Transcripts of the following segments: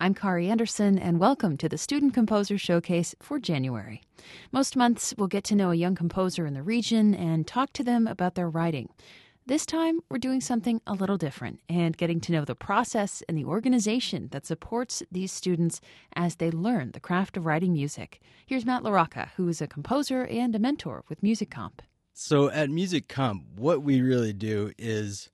I'm Kari Anderson, and welcome to the Student Composer Showcase for January. Most months, we'll get to know a young composer in the region and talk to them about their writing. This time, we're doing something a little different and getting to know the process and the organization that supports these students as they learn the craft of writing music. Here's Matt LaRocca, who is a composer and a mentor with Music Comp. So at Music Comp, what we really do is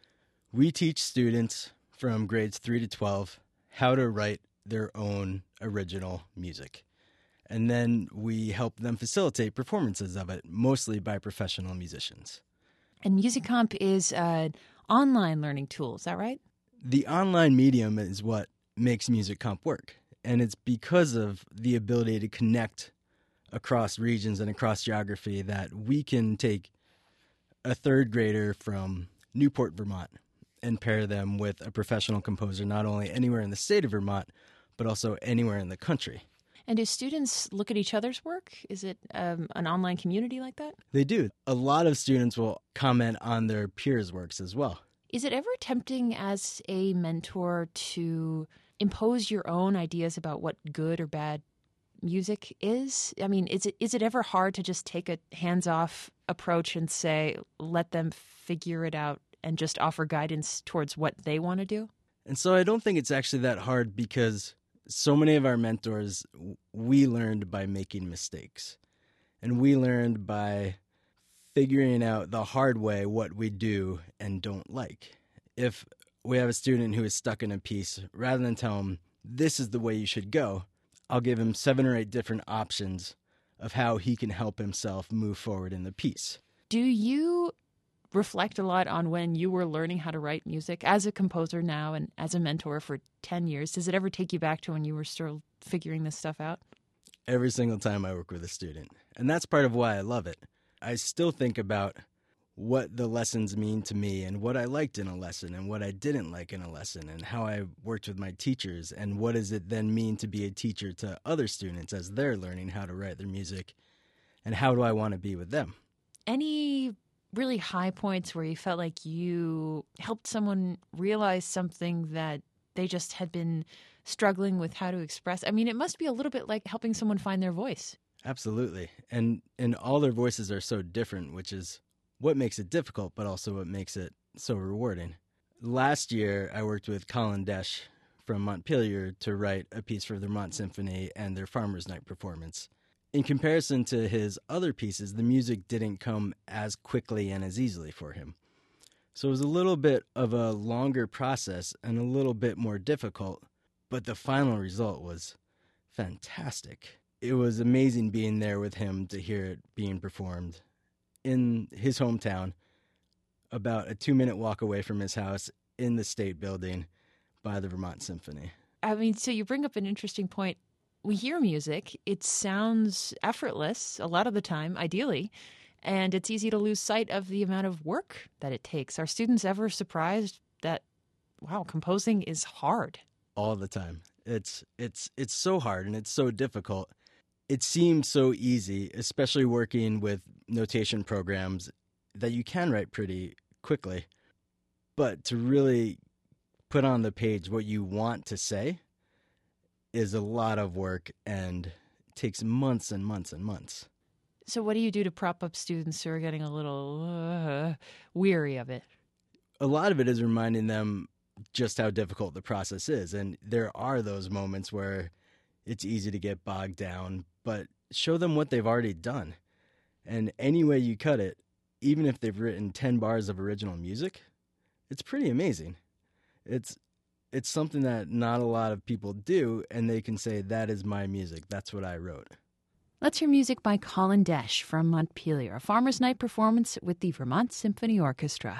we teach students from grades 3 to 12 how to write their own original music. And then we help them facilitate performances of it, mostly by professional musicians. And Music Comp is an online learning tool, is that right? The online medium is what makes Music Comp work. And it's because of the ability to connect across regions and across geography that we can take a third grader from Newport, Vermont, and pair them with a professional composer, not only anywhere in the state of Vermont, but also anywhere in the country. And do students look at each other's work? Is it an online community like that? They do. A lot of students will comment on their peers' works as well. Is it ever tempting as a mentor to impose your own ideas about what good or bad music is? I mean, is it ever hard to just take a hands-off approach and say, let them figure it out and just offer guidance towards what they want to do? And so I don't think it's actually that hard because so many of our mentors, we learned by making mistakes. And we learned by figuring out the hard way what we do and don't like. If we have a student who is stuck in a piece, rather than tell him, this is the way you should go, I'll give him 7 or 8 different options of how he can help himself move forward in the piece. Do you reflect a lot on when you were learning how to write music as a composer now and as a mentor for 10 years? Does it ever take you back to when you were still figuring this stuff out? Every single time I work with a student. And that's part of why I love it. I still think about what the lessons mean to me and what I liked in a lesson and what I didn't like in a lesson and how I worked with my teachers and what does it then mean to be a teacher to other students as they're learning how to write their music and how do I want to be with them. Any really high points where you felt like you helped someone realize something that they just had been struggling with how to express? I mean, it must be a little bit like helping someone find their voice. Absolutely. And all their voices are so different, which is what makes it difficult, but also what makes it so rewarding. Last year, I worked with Colin Desch from Montpelier to write a piece for the Vermont Symphony and their Farmers' Night performance. In comparison to his other pieces, the music didn't come as quickly and as easily for him. So it was a little bit of a longer process and a little bit more difficult, but the final result was fantastic. It was amazing being there with him to hear it being performed in his hometown, about a 2-minute walk away from his house in the State Building by the Vermont Symphony. I mean, so you bring up an interesting point. We hear music, it sounds effortless a lot of the time, ideally, and it's easy to lose sight of the amount of work that it takes. Are students ever surprised that, wow, composing is hard? All the time. It's so hard and it's so difficult. It seems so easy, especially working with notation programs, that you can write pretty quickly. But to really put on the page what you want to say is a lot of work and takes months and months and months. So what do you do to prop up students who are getting a little weary of it? A lot of it is reminding them just how difficult the process is. And there are those moments where it's easy to get bogged down, but show them what they've already done. And any way you cut it, even if they've written 10 bars of original music, it's pretty amazing. It's something that not a lot of people do, and they can say, that is my music. That's what I wrote. Let's hear music by Colin Desch from Montpelier, a Farmers' Night performance with the Vermont Symphony Orchestra.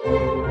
you.